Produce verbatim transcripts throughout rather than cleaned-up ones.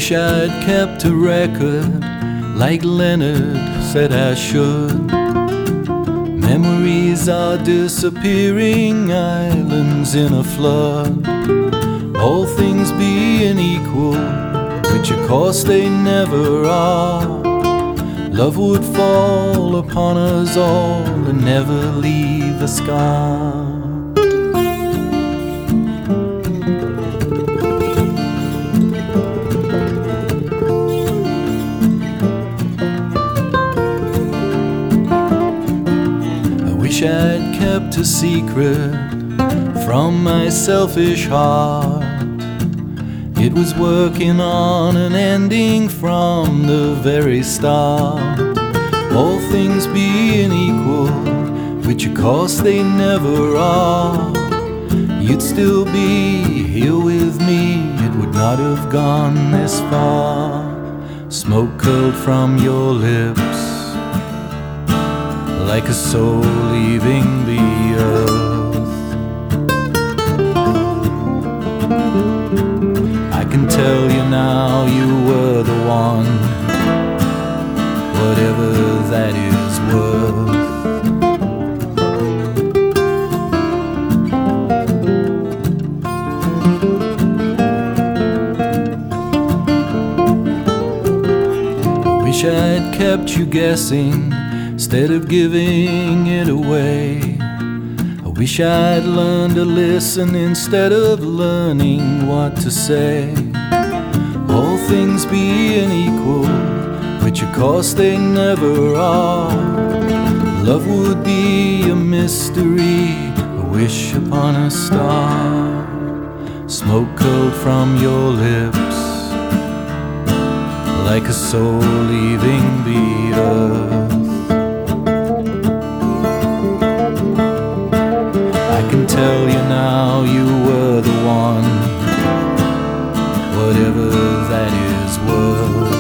wish I'd kept a record like Leonard said I should. Memories are disappearing islands in a flood. All things being equal, which of course they never are, love would fall upon us all and never leave a scar. I'd kept a secret from my selfish heart. It was working on an ending from the very start. All things being equal, which of course they never are, you'd still be here with me, it would not have gone this far. Smoke curled from your lips like a soul leaving the earth. I can tell you now you were the one, whatever that is worth. I wish I'd kept you guessing instead of giving it away. I wish I'd learned to listen instead of learning what to say. All things being equal, which of course they never are, love would be a mystery, a wish upon a star. Smoke curled from your lips like a soul leaving the earth. Tell you now you were the one, whatever that is worth.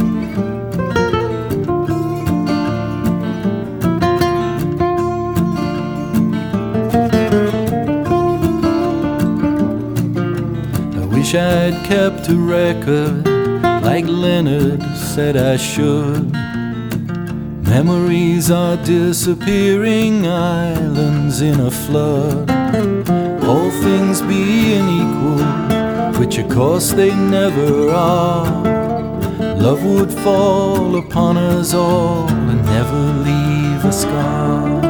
I wish I'd kept a record like Leonard said I should. Memories are disappearing islands in a flood. All things being equal, which of course they never are, love would fall upon us all and never leave a scar.